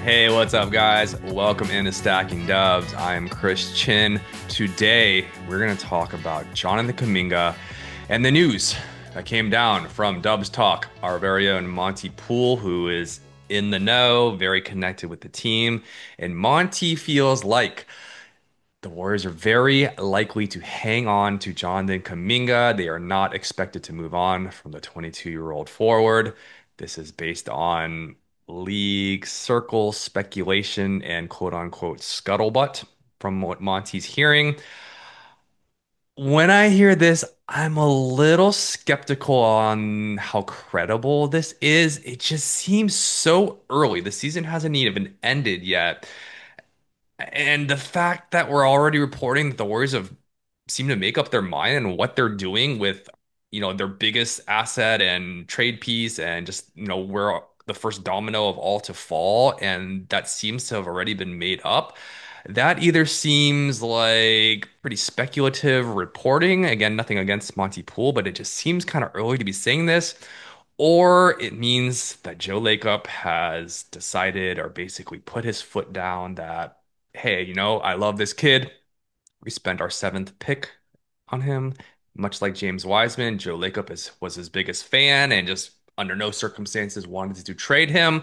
Hey, what's up, guys? Welcome into Stacking Dubs. I'm Chris Chin. Today, we're going to talk about Jonathan Kuminga and the news that came down from Dubs Talk, our very own Monty Poole, who is in the know, very connected with the team. And Monty feels like the Warriors are very likely to hang on to Jonathan Kuminga. They are not expected to move on from the 22-year-old forward. This is based on league circle speculation and quote unquote scuttlebutt from what Monty's hearing. When I hear this, I'm a little skeptical on how credible this is. It just seems so early. The season hasn't even ended yet. And the fact that we're already reporting that the Warriors have seemed to make up their mind and what they're doing with, their biggest asset and trade piece and just, we're the first domino of all to fall, and that seems to have already been made up. That either seems like pretty speculative reporting. Again, nothing against Monty Poole, but it just seems kind of early to be saying this. Or it means that Joe Lacob has decided or basically put his foot down that, hey, I love this kid. We spent our seventh pick on him. Much like James Wiseman, Joe Lacob was his biggest fan and just under no circumstances wanted to trade him.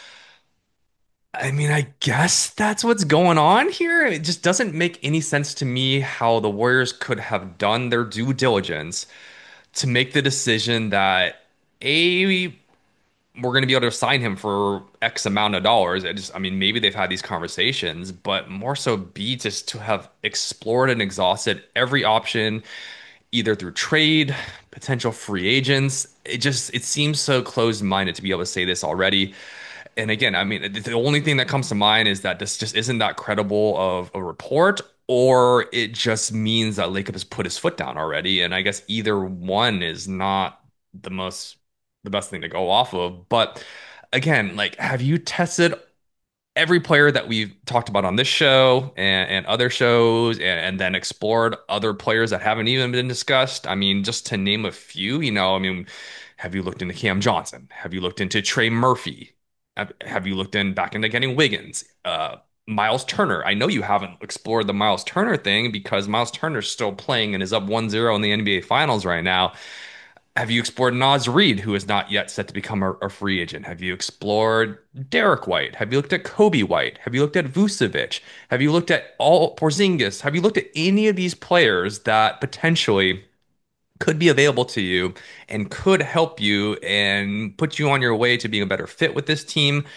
I mean, I guess that's what's going on here. It just doesn't make any sense to me how the Warriors could have done their due diligence to make the decision that A, we're going to be able to sign him for X amount of dollars. I mean, maybe they've had these conversations, but more so B, just to have explored and exhausted every option, either through trade, potential free agents. It seems so closed-minded to be able to say this already. And again, I mean, the only thing that comes to mind is that this just isn't that credible of a report, or it just means that Lacob has put his foot down already. And I guess either one is not the most the best thing to go off of. But again, like, have you tested every player that we've talked about on this show and other shows and then explored other players that haven't even been discussed? I mean, just to name a few, I mean, have you looked into Cam Johnson? Have you looked into Trey Murphy? Have you looked back into getting Wiggins? Miles Turner. I know you haven't explored the Miles Turner thing because Miles Turner's still playing and is up 1-0 in the NBA Finals right now. Have you explored Naz Reid, who is not yet set to become a free agent? Have you explored Derek White? Have you looked at Kobe White? Have you looked at Vucevic? Have you looked at all Porzingis? Have you looked at any of these players that potentially could be available to you and could help you and put you on your way to being a better fit with this team?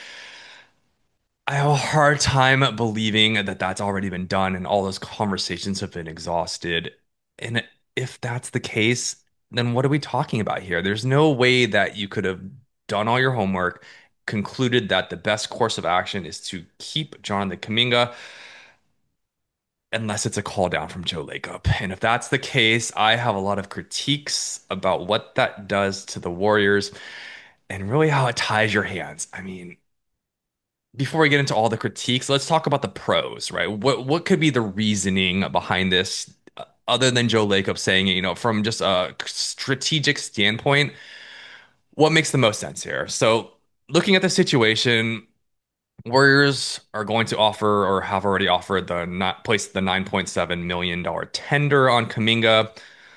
I have a hard time believing that that's already been done and all those conversations have been exhausted. And if that's the case, then what are we talking about here? There's no way that you could have done all your homework, concluded that the best course of action is to keep Jonathan Kuminga, unless it's a call down from Joe Lacob. And if that's the case, I have a lot of critiques about what that does to the Warriors and really how it ties your hands. I mean, before we get into all the critiques, let's talk about the pros, right? What could be the reasoning behind this, other than Joe Lacob saying it, from just a strategic standpoint, what makes the most sense here? So, looking at the situation, Warriors are going to offer or have already offered the not placed the $9.7 million tender on Kuminga.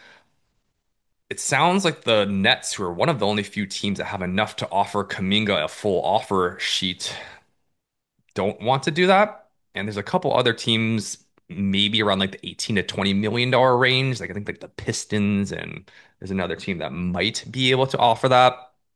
It sounds like the Nets, who are one of the only few teams that have enough to offer Kuminga a full offer sheet, don't want to do that. And there's a couple other teams, maybe around like the 18 to 20 million dollar range. Like I think like the Pistons, and there's another team that might be able to offer that.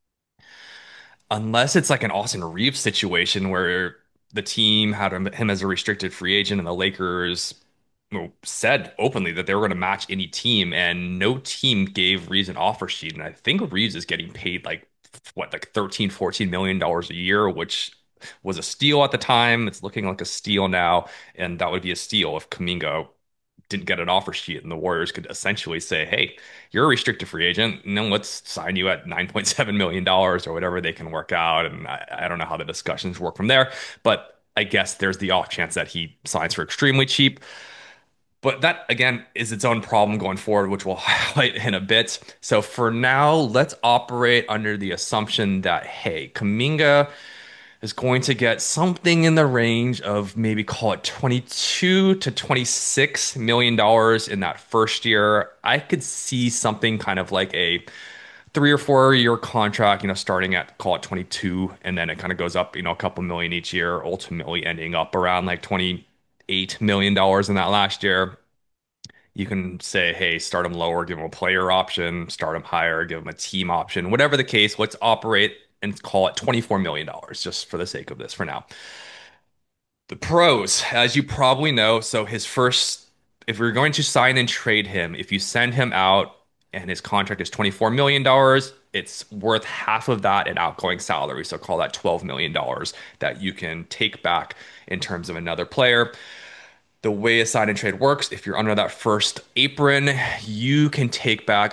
Unless it's like an Austin Reeves situation where the team had him as a restricted free agent and the Lakers said openly that they were going to match any team, and no team gave Reeves an offer sheet. And I think Reeves is getting paid like what, like 13, 14 million dollars a year, which was a steal at the time. It's looking like a steal now, and that would be a steal if Kuminga didn't get an offer sheet and the Warriors could essentially say, hey, you're a restricted free agent, and then let's sign you at $9.7 million dollars or whatever they can work out. And I don't know how the discussions work from there, but I guess there's the off chance that he signs for extremely cheap. But that, again, is its own problem going forward, which we'll highlight in a bit. So for now, let's operate under the assumption that, hey, Kuminga is going to get something in the range of maybe call it 22 to 26 million dollars in that first year. I could see something kind of like a 3 or 4 year contract, starting at call it 22, and then it kind of goes up, a couple million each year, ultimately ending up around like 28 million dollars in that last year. You can say, hey, start him lower, give him a player option, start him higher, give him a team option, whatever the case, let's operate and call it $24 million dollars just for the sake of this for now. The pros, as you probably know, so if we're going to sign and trade him, if you send him out and his contract is $24 million, dollars, it's worth half of that in outgoing salary. So call that $12 million dollars that you can take back in terms of another player. The way a sign and trade works, if you're under that first apron, you can take back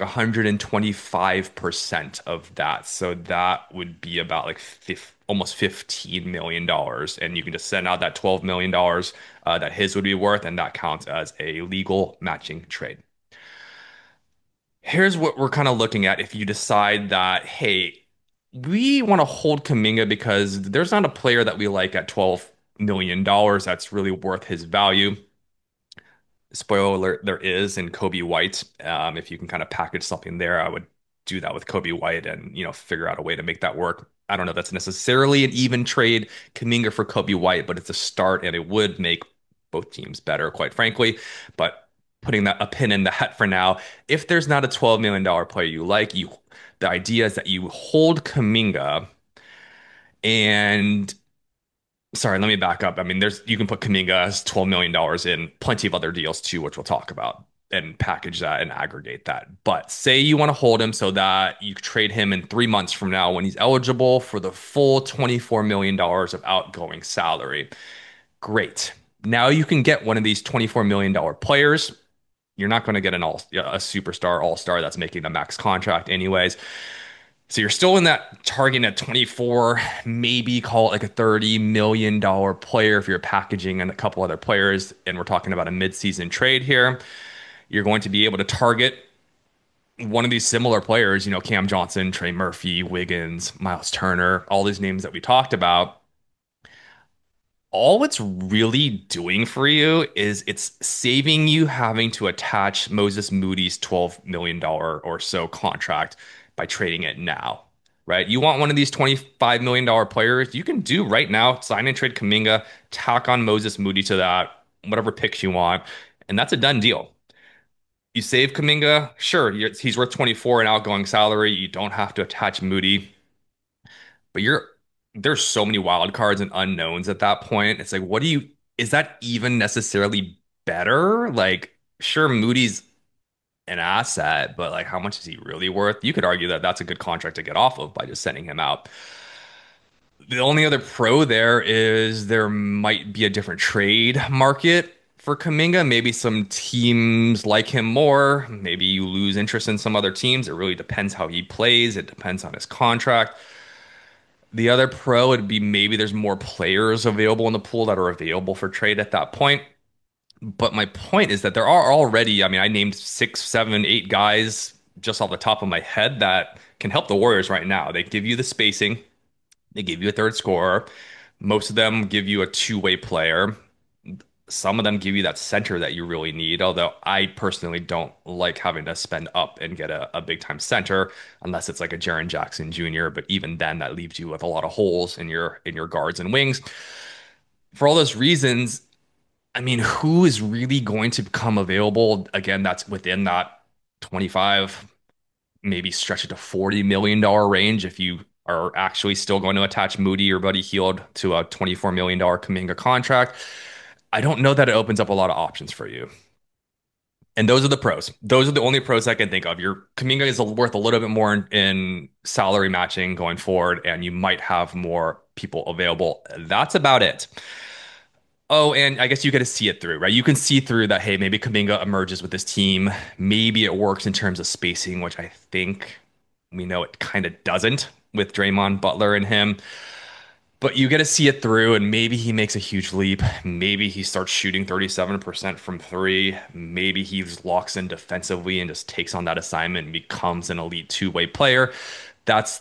125% of that. So that would be about like almost $15 million dollars. And you can just send out that $12 million dollars that his would be worth, and that counts as a legal matching trade. Here's what we're kind of looking at if you decide that, hey, we want to hold Kaminga because there's not a player that we like at $12 million dollars that's really worth his value. Spoiler alert, there is in Kobe White. If you can kind of package something there, I would do that with Kobe White and figure out a way to make that work. I don't know if that's necessarily an even trade, Kaminga for Kobe White, but it's a start and it would make both teams better, quite frankly. But putting that a pin in that for now, if there's not a $12 million player you like, the idea is that you hold Kaminga and sorry, let me back up. I mean, you can put Kaminga as $12 million dollars in plenty of other deals too, which we'll talk about and package that and aggregate that. But say you want to hold him so that you trade him in 3 months from now when he's eligible for the full $24 million dollars of outgoing salary. Great. Now you can get one of these $24 million players. You're not going to get a superstar all-star that's making the max contract anyways. So you're still in that target at 24, maybe call it like a $30 million player if you're packaging and a couple other players, and we're talking about a mid-season trade here. You're going to be able to target one of these similar players, Cam Johnson, Trey Murphy, Wiggins, Miles Turner, all these names that we talked about. All it's really doing for you is it's saving you having to attach Moses Moody's $12 million or so contract by trading it now, right? You want one of these $25 million players, you can do right now, sign and trade Kaminga, tack on Moses Moody to that, whatever picks you want, and that's a done deal. You save Kaminga, sure, he's worth 24 in outgoing salary. You don't have to attach Moody, but there's so many wild cards and unknowns at that point. It's like, is that even necessarily better? Like, sure, Moody's an asset, but like, how much is he really worth? You could argue that that's a good contract to get off of by just sending him out. The only other pro there is there might be a different trade market for Kaminga. Maybe some teams like him more. Maybe you lose interest in some other teams. It really depends how he plays. It depends on his contract. The other pro would be maybe there's more players available in the pool that are available for trade at that point. But my point is that there are already, I mean, I named 6, 7, 8 guys just off the top of my head that can help the Warriors right now. They give you the spacing, they give you a third scorer. Most of them give you a two-way player. Some of them give you that center that you really need, although I personally don't like having to spend up and get a big time center unless it's like a Jaren Jackson Jr. But even then, that leaves you with a lot of holes in your guards and wings. For all those reasons, I mean, who is really going to become available? Again, that's within that 25, maybe stretch it to $40 million range if you are actually still going to attach Moody or Buddy Hield to a $24 million Kaminga contract. I don't know that it opens up a lot of options for you. And those are the pros. Those are the only pros I can think of. Your Kaminga is worth a little bit more in salary matching going forward, and you might have more people available. That's about it. Oh, and I guess you get to see it through, right? You can see through that, hey, maybe Kaminga emerges with this team. Maybe it works in terms of spacing, which I think we know it kind of doesn't with Draymond, Butler, and him. But you get to see it through, and maybe he makes a huge leap. Maybe he starts shooting 37% from three. Maybe he locks in defensively and just takes on that assignment and becomes an elite two-way player. That's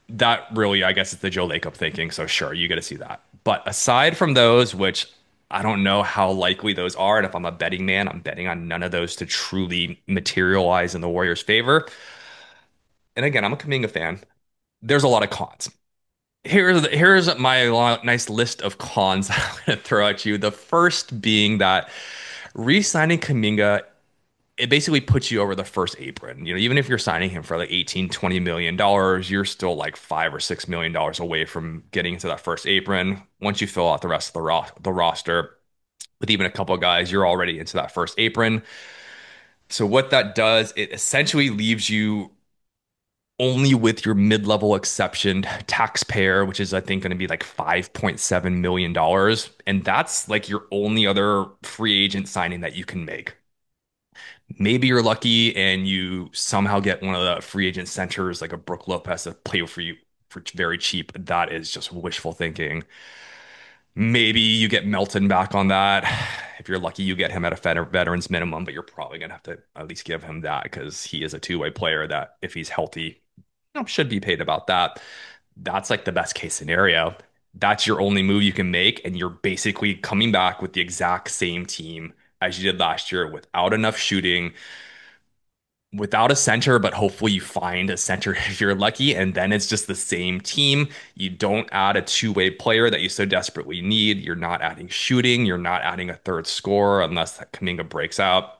that really, I guess, is the Joe Lacob thinking. So sure, you get to see that. But aside from those, which I don't know how likely those are, and if I'm a betting man, I'm betting on none of those to truly materialize in the Warriors' favor. And again, I'm a Kuminga fan. There's a lot of cons. Here's my nice list of cons that I'm going to throw at you. The first being that re-signing Kuminga, it basically puts you over the first apron. Even if you're signing him for like 18, 20 million dollars, you're still like 5 or 6 million dollars away from getting into that first apron. Once you fill out the rest of the roster with even a couple of guys, you're already into that first apron. So what that does, it essentially leaves you only with your mid-level exception taxpayer, which is I think going to be like $5.7 million. And that's like your only other free agent signing that you can make. Maybe you're lucky and you somehow get one of the free agent centers like a Brook Lopez to play for you for very cheap. That is just wishful thinking. Maybe you get Melton back on that. If you're lucky, you get him at a veterans minimum, but you're probably going to have to at least give him that because he is a two-way player that, if he's healthy, should be paid about that. That's like the best case scenario. That's your only move you can make, and you're basically coming back with the exact same team as you did last year without enough shooting, without a center, but hopefully you find a center if you're lucky, and then it's just the same team. You don't add a two-way player that you so desperately need. You're not adding shooting. You're not adding a third scorer unless that Kuminga breaks out.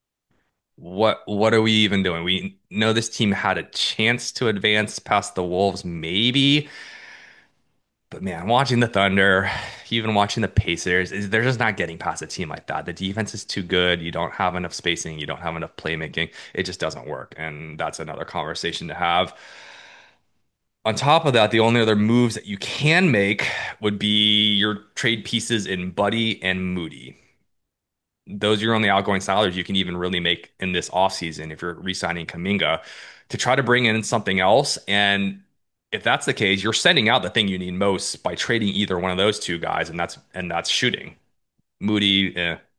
What are we even doing? We know this team had a chance to advance past the Wolves, maybe, but man, watching the Thunder, even watching the Pacers, they're just not getting past a team like that. The defense is too good. You don't have enough spacing. You don't have enough playmaking. It just doesn't work, and that's another conversation to have. On top of that, the only other moves that you can make would be your trade pieces in Buddy and Moody. Those are your only outgoing salaries you can even really make in this offseason if you're re-signing Kuminga to try to bring in something else. And if that's the case, you're sending out the thing you need most by trading either one of those two guys, and that's shooting. Moody,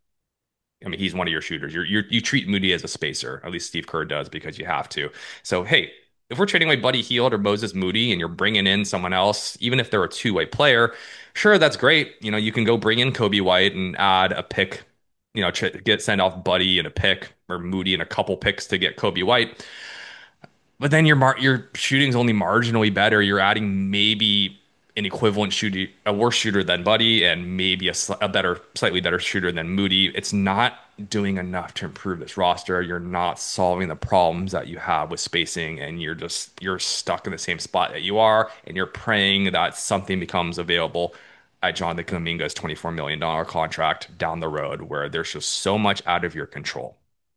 I mean, he's one of your shooters. You treat Moody as a spacer. At least Steve Kerr does because you have to. So hey, if we're trading away Buddy Hield or Moses Moody, and you're bringing in someone else, even if they're a two-way player, sure, that's great. You can go bring in Kobe White and add a pick. Send off Buddy and a pick, or Moody and a couple picks to get Kobe White. But then your shooting's only marginally better. You're adding maybe an equivalent shooter, a worse shooter than Buddy, and maybe slightly better shooter than Moody. It's not doing enough to improve this roster. You're not solving the problems that you have with spacing, and you're stuck in the same spot that you are, and you're praying that something becomes available at Jonathan Kuminga's $24 million contract down the road, where there's just so much out of your control.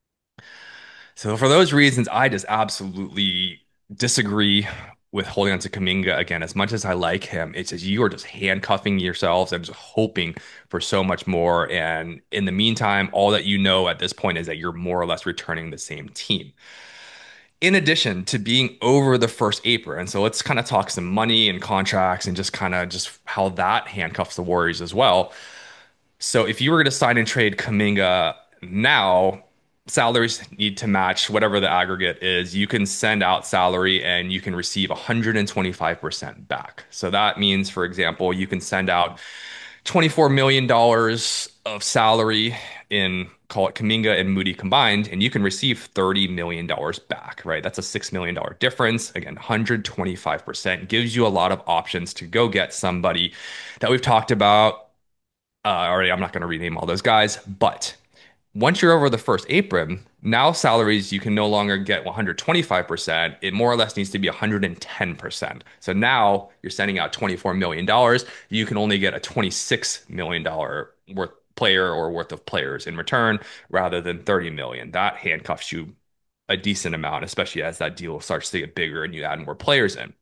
So for those reasons, I just absolutely disagree with holding on to Kuminga again. As much as I like him, it's just you are just handcuffing yourselves and just hoping for so much more. And in the meantime, all that you know at this point is that you're more or less returning the same team. In addition to being over the first apron, and so let's kind of talk some money and contracts and just kind of just how that handcuffs the Warriors as well. So if you were to sign and trade Kuminga now, salaries need to match whatever the aggregate is. You can send out salary and you can receive 125% back. So that means, for example, you can send out $24 million of salary in, call it Kuminga and Moody combined, and you can receive $30 million back, right? That's a $6 million difference. Again, 125% gives you a lot of options to go get somebody that we've talked about already. I'm not going to rename all those guys, but once you're over the first apron, now salaries you can no longer get 125%. It more or less needs to be 110%. So now you're sending out $24 million. You can only get a $26 million worth player or worth of players in return rather than 30 million. That handcuffs you a decent amount, especially as that deal starts to get bigger and you add more players in.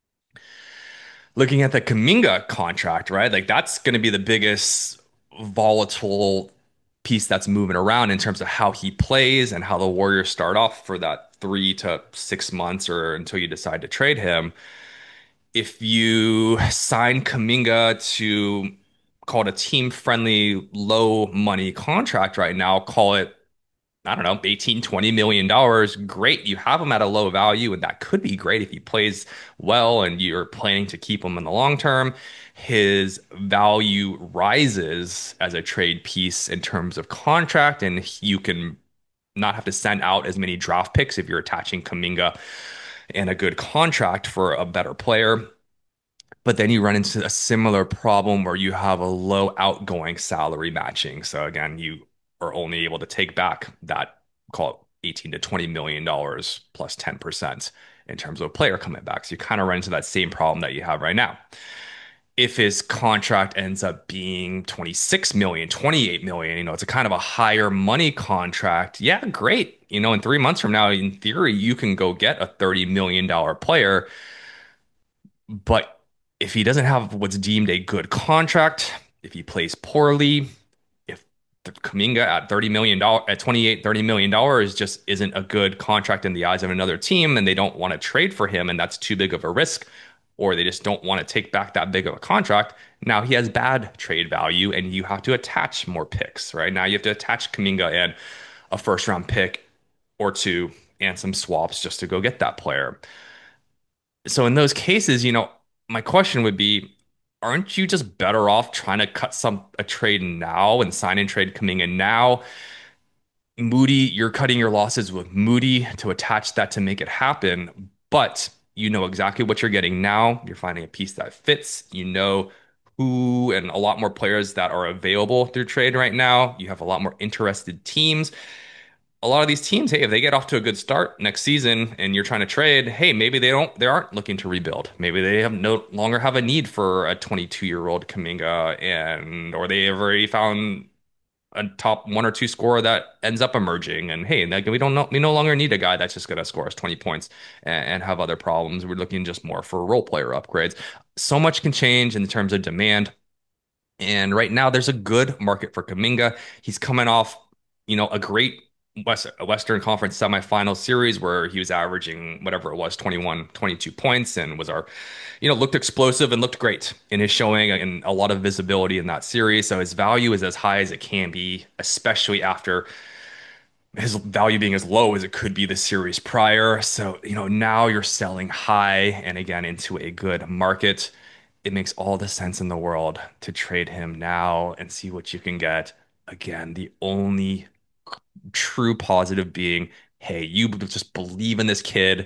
Looking at the Kuminga contract, right? Like that's going to be the biggest volatile piece that's moving around in terms of how he plays and how the Warriors start off for that 3 to 6 months or until you decide to trade him. If you sign Kuminga to call it a team friendly, low money contract right now, call it I don't know, 18, $20 million. Great. You have him at a low value, and that could be great if he plays well and you're planning to keep him in the long term. His value rises as a trade piece in terms of contract, and you can not have to send out as many draft picks if you're attaching Kaminga and a good contract for a better player. But then you run into a similar problem where you have a low outgoing salary matching. So again, you are only able to take back that, call it 18 to $20 million plus 10% in terms of a player coming back. So you kind of run into that same problem that you have right now. If his contract ends up being 26 million, 28 million, it's a kind of a higher money contract. Yeah, great. In 3 months from now, in theory, you can go get a $30 million player. But if he doesn't have what's deemed a good contract, if he plays poorly, if the Kaminga at $30 million, at 28, $30 million just isn't a good contract in the eyes of another team, and they don't want to trade for him, and that's too big of a risk, or they just don't want to take back that big of a contract. Now he has bad trade value, and you have to attach more picks, right? Now you have to attach Kaminga and a first round pick or two and some swaps just to go get that player. So in those cases, my question would be, aren't you just better off trying to cut a trade now and sign and trade coming in now? Moody, you're cutting your losses with Moody to attach that to make it happen, but you know exactly what you're getting now. You're finding a piece that fits. You know who and a lot more players that are available through trade right now. You have a lot more interested teams. A lot of these teams, hey, if they get off to a good start next season and you're trying to trade, hey, maybe they aren't looking to rebuild. Maybe they have no longer have a need for a 22-year-old Kaminga, and or they have already found a top one or two scorer that ends up emerging. And hey, like, we no longer need a guy that's just going to score us 20 points and have other problems. We're looking just more for role player upgrades. So much can change in terms of demand. And right now, there's a good market for Kaminga. He's coming off, a great Western Conference semifinal series where he was averaging whatever it was, 21, 22 points, and was looked explosive and looked great in his showing and a lot of visibility in that series. So his value is as high as it can be, especially after his value being as low as it could be the series prior. So, now you're selling high and again into a good market. It makes all the sense in the world to trade him now and see what you can get. Again, the only true positive being, hey, you just believe in this kid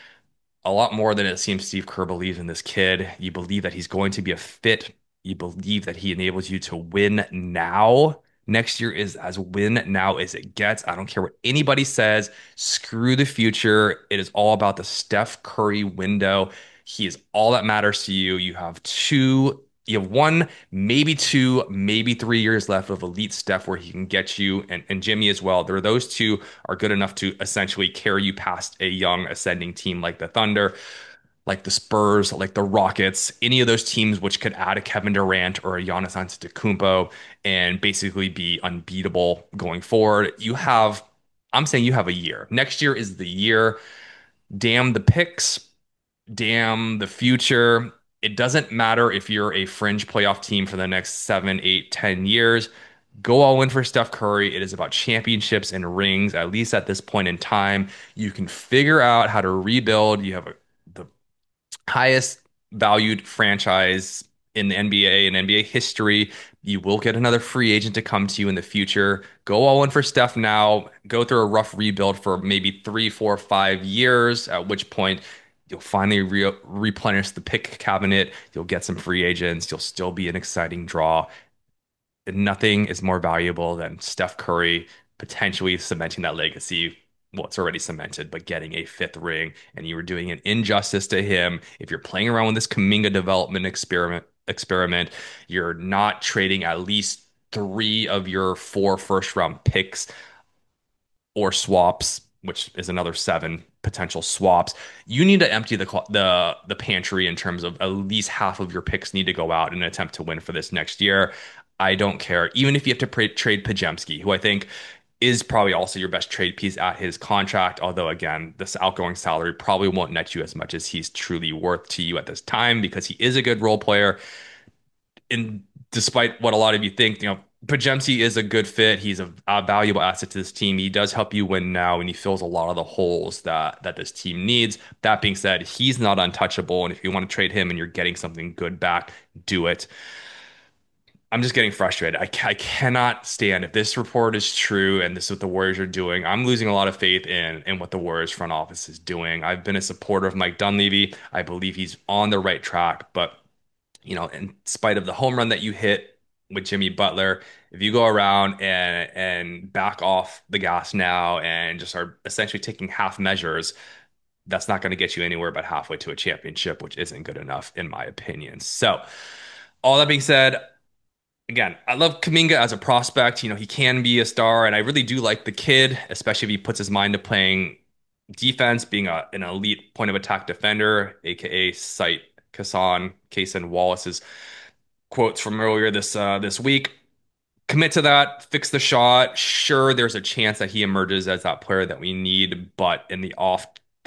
a lot more than it seems Steve Kerr believes in this kid. You believe that he's going to be a fit. You believe that he enables you to win now. Next year is as win now as it gets. I don't care what anybody says. Screw the future. It is all about the Steph Curry window. He is all that matters to you. You have one, maybe two, maybe 3 years left of elite Steph where he can get you and Jimmy as well. Those two are good enough to essentially carry you past a young ascending team like the Thunder, like the Spurs, like the Rockets, any of those teams which could add a Kevin Durant or a Giannis Antetokounmpo and basically be unbeatable going forward. I'm saying you have a year. Next year is the year. Damn the picks, damn the future. It doesn't matter if you're a fringe playoff team for the next 7, 8, 10 years. Go all in for Steph Curry. It is about championships and rings, at least at this point in time. You can figure out how to rebuild. You have the highest valued franchise in the NBA and NBA history. You will get another free agent to come to you in the future. Go all in for Steph now. Go through a rough rebuild for maybe 3, 4, 5 years, at which point you'll finally replenish the pick cabinet. You'll get some free agents. You'll still be an exciting draw. Nothing is more valuable than Steph Curry potentially cementing that legacy. Well, it's already cemented, but getting a fifth ring, and you were doing an injustice to him. If you're playing around with this Kaminga development experiment, you're not trading at least three of your four first round picks or swaps, which is another seven potential swaps. You need to empty the pantry in terms of at least half of your picks need to go out in an attempt to win for this next year. I don't care, even if you have to trade Pajemski, who I think is probably also your best trade piece at his contract. Although again, this outgoing salary probably won't net you as much as he's truly worth to you at this time because he is a good role player. And despite what a lot of you think, Pajemski is a good fit. He's a valuable asset to this team. He does help you win now, and he fills a lot of the holes that this team needs. That being said, he's not untouchable, and if you want to trade him and you're getting something good back, do it. I'm just getting frustrated. I cannot stand if this report is true and this is what the Warriors are doing. I'm losing a lot of faith in what the Warriors front office is doing. I've been a supporter of Mike Dunleavy. I believe he's on the right track, but in spite of the home run that you hit with Jimmy Butler, if you go around and back off the gas now and just are essentially taking half measures, that's not going to get you anywhere but halfway to a championship, which isn't good enough in my opinion. So, all that being said, again, I love Kaminga as a prospect. He can be a star, and I really do like the kid, especially if he puts his mind to playing defense, being an elite point of attack defender, aka cite Kason Wallace's quotes from earlier this week. Commit to that, fix the shot. Sure, there's a chance that he emerges as that player that we need, but in the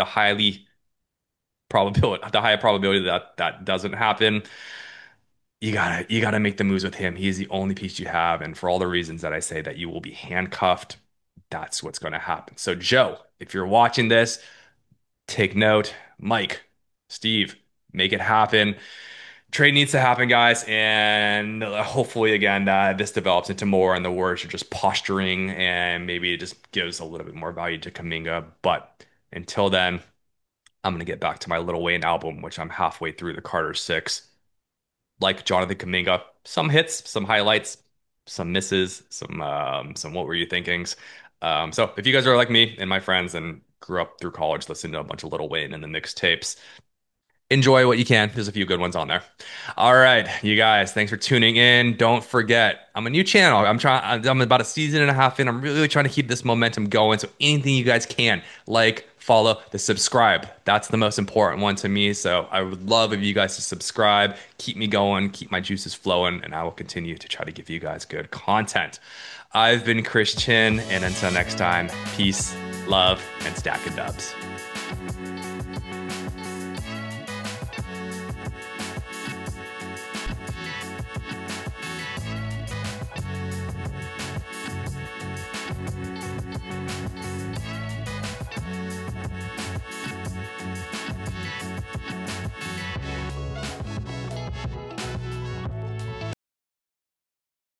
high probability that that doesn't happen, you gotta make the moves with him. He's the only piece you have, and for all the reasons that I say that you will be handcuffed, that's what's going to happen. So, Joe, if you're watching this, take note. Mike, Steve, make it happen. Trade needs to happen, guys, and hopefully, again, this develops into more, and the Warriors are just posturing, and maybe it just gives a little bit more value to Kaminga. But until then, I'm gonna get back to my Lil Wayne album, which I'm halfway through the Carter Six. Like Jonathan Kaminga, some hits, some highlights, some misses, some what were you thinkings. So if you guys are like me and my friends and grew up through college listening to a bunch of Lil Wayne and the mixtapes, enjoy what you can. There's a few good ones on there. All right, you guys, thanks for tuning in. Don't forget, I'm a new channel. I'm about a season and a half in. I'm really trying to keep this momentum going. So anything you guys can, like, follow, the subscribe. That's the most important one to me. So I would love if you guys to subscribe, keep me going, keep my juices flowing, and I will continue to try to give you guys good content. I've been Christian, and until next time, peace, love, and stack of dubs.